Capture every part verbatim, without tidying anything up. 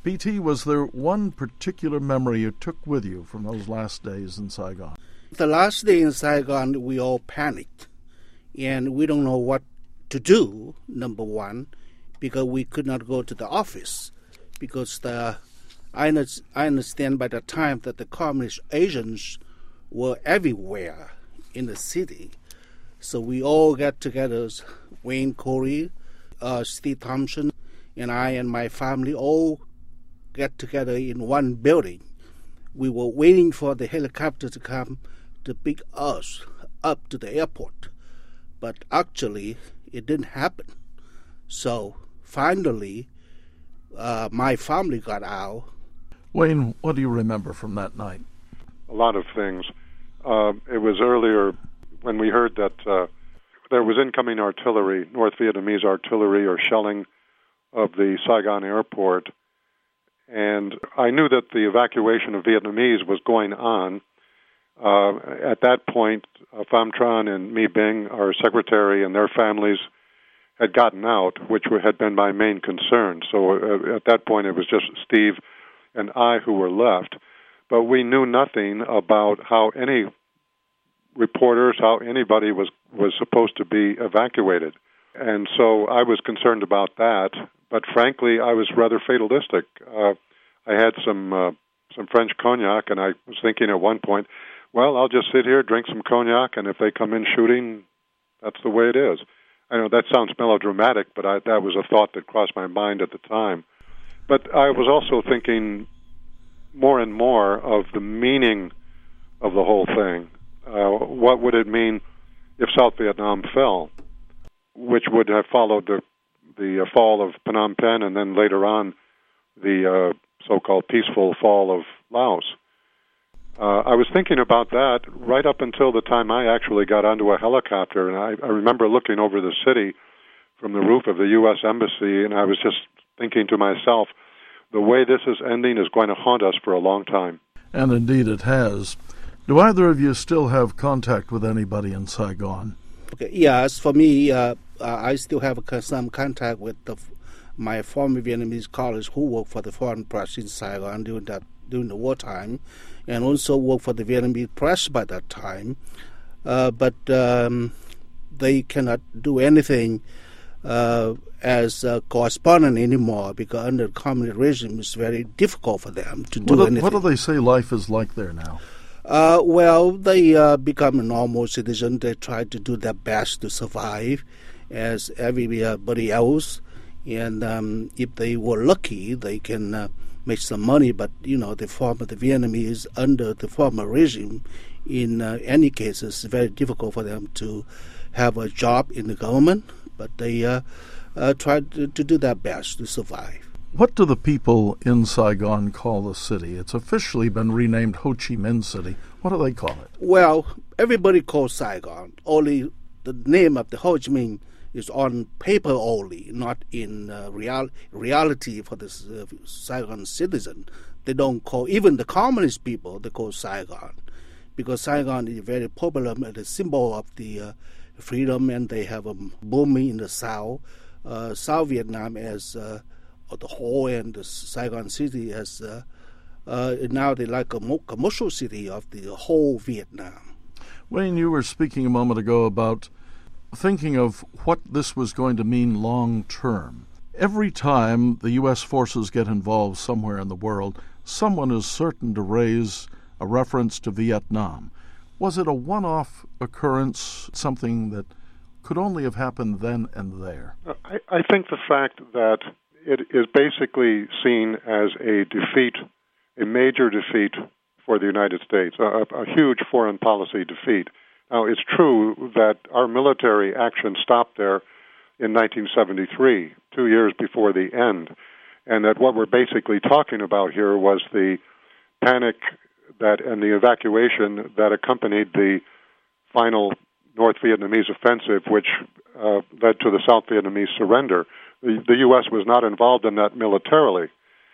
B T, was there one particular memory you took with you from those last days in Saigon? The last day in Saigon, we all panicked, and we don't know what to do, number one, because we could not go to the office, because the I, I understand by the time that the communist agents were everywhere in the city. So we all got together, Wayne Corey, uh, Steve Thompson, and I and my family all got together in one building. We were waiting for the helicopter to come to pick us up to the airport. But actually, it didn't happen. So finally, uh, my family got out. Wayne, what do you remember from that night? A lot of things. Uh, it was earlier when we heard that uh, there was incoming artillery, North Vietnamese artillery or shelling of the Saigon airport. And I knew that the evacuation of Vietnamese was going on. Uh, at that point, uh, Pham Tran and Mi Binh, our secretary, and their families had gotten out, which had been my main concern. So uh, at that point, it was just Steve and I who were left. But we knew nothing about how any reporters, how anybody was, was supposed to be evacuated. And so I was concerned about that. But frankly, I was rather fatalistic. Uh, I had some uh, some French cognac, and I was thinking at one point, well, I'll just sit here, drink some cognac, and if they come in shooting, that's the way it is. I know that sounds melodramatic, but I, that was a thought that crossed my mind at the time. But I was also thinking more and more of the meaning of the whole thing. Uh, what would it mean if South Vietnam fell, which would have followed the the uh, fall of Phnom Penh and then later on the uh, so-called peaceful fall of Laos. Uh, I was thinking about that right up until the time I actually got onto a helicopter, and I, I remember looking over the city from the roof of the U S Embassy, and I was just thinking to myself, the way this is ending is going to haunt us for a long time. And indeed it has. Do either of you still have contact with anybody in Saigon? Okay, yes, for me, uh, uh, I still have some contact with the, my former Vietnamese colleagues who worked for the foreign press in Saigon during that during the wartime, and also worked for the Vietnamese press by that time. Uh, but um, they cannot do anything uh, as a correspondent anymore because under the communist regime it's very difficult for them to do what do, anything. What do they say life is like there now? Uh, well, they uh, become a normal citizen. They try to do their best to survive as everybody else. And um, if they were lucky, they can uh, make some money. But, you know, the former the Vietnamese under the former regime, in uh, any case, it's very difficult for them to have a job in the government. But they uh, uh, try to, to do their best to survive. What do the people in Saigon call the city? It's officially been renamed Ho Chi Minh City. What do they call it? Well, everybody calls Saigon. Only the name of the Ho Chi Minh is on paper only, not in uh, real, reality for the uh, Saigon citizen. They don't call, even the communist people, they call Saigon. Because Saigon is very popular, the symbol of the uh, freedom, and they have a booming in the South. Uh, South Vietnam as uh, the whole, and the Saigon city as uh, uh, now they like a commercial city of the whole Vietnam. Wayne, you were speaking a moment ago about thinking of what this was going to mean long term. Every time the U S forces get involved somewhere in the world, someone is certain to raise a reference to Vietnam. Was it a one-off occurrence, something that could only have happened then and there? I, I think the fact that it is basically seen as a defeat, a major defeat for the United States, a, a huge foreign policy defeat. Now, it's true that our military action stopped there in nineteen seventy-three, two years before the end, and that what we're basically talking about here was the panic that and the evacuation that accompanied the final North Vietnamese offensive, which uh, led to the South Vietnamese surrender. The, the U S was not involved in that militarily,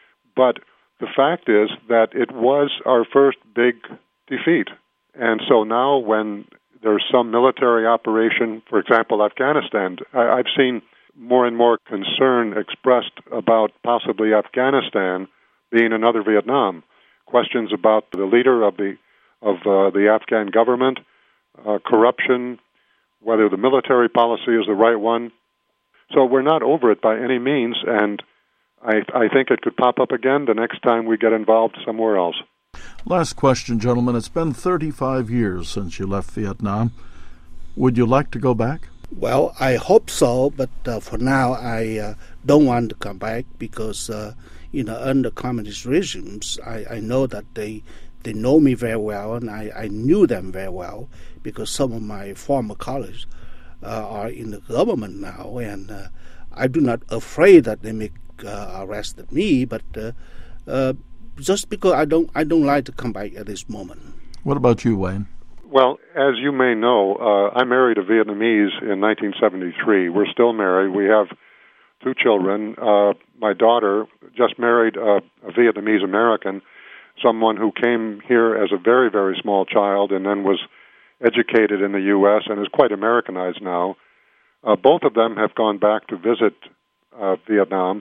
but the fact is that it was our first big defeat. And so now when there's some military operation, for example, Afghanistan, I, I've seen more and more concern expressed about possibly Afghanistan being another Vietnam. Questions about the leader of the of uh, the Afghan government, uh, corruption, whether the military policy is the right one. So we're not over it by any means, and I, I think it could pop up again the next time we get involved somewhere else. Last question, gentlemen. It's been thirty-five years since you left Vietnam. Would you like to go back? Well, I hope so, but uh, for now I uh, don't want to come back because, uh, you know, under communist regimes, I, I know that they they know me very well, and I, I knew them very well because some of my former colleagues uh, are in the government now, and uh, I do not afraid that they may uh, arrest me, but uh, uh, just because I don't I don't like to come back at this moment. What about you, Wayne? Well, as you may know, uh, I married a Vietnamese in nineteen seventy-three. We're still married. We have two children. Uh, my daughter just married a, a Vietnamese American, someone who came here as a very, very small child and then was educated in the U S and is quite Americanized now. Uh, both of them have gone back to visit uh, Vietnam.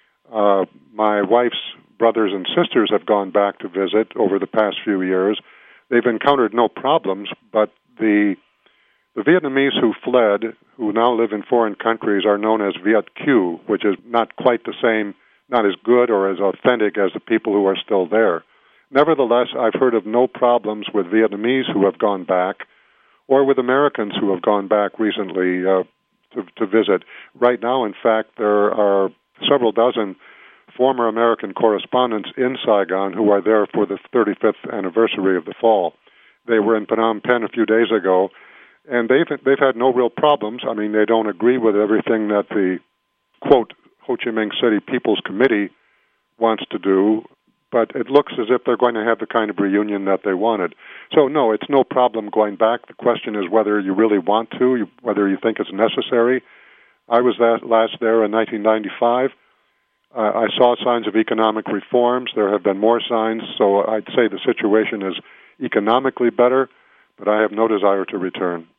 Uh, my wife's brothers and sisters have gone back to visit over the past few years. They've encountered no problems, but the the Vietnamese who fled, who now live in foreign countries, are known as Viet Kieu, which is not quite the same, not as good or as authentic as the people who are still there. Nevertheless, I've heard of no problems with Vietnamese who have gone back, or with Americans who have gone back recently uh, to, to visit. Right now, in fact, there are several dozen former American correspondents in Saigon who are there for the thirty-fifth anniversary of the fall. They were in Phnom Penh a few days ago, and they've they've had no real problems. I mean, they don't agree with everything that the, quote, Ho Chi Minh City People's Committee wants to do, but it looks as if they're going to have the kind of reunion that they wanted. So, no, it's no problem going back. The question is whether you really want to, whether you think it's necessary. I was that last there in nineteen ninety-five. Uh, I saw signs of economic reforms. There have been more signs, so I'd say the situation is economically better, but I have no desire to return.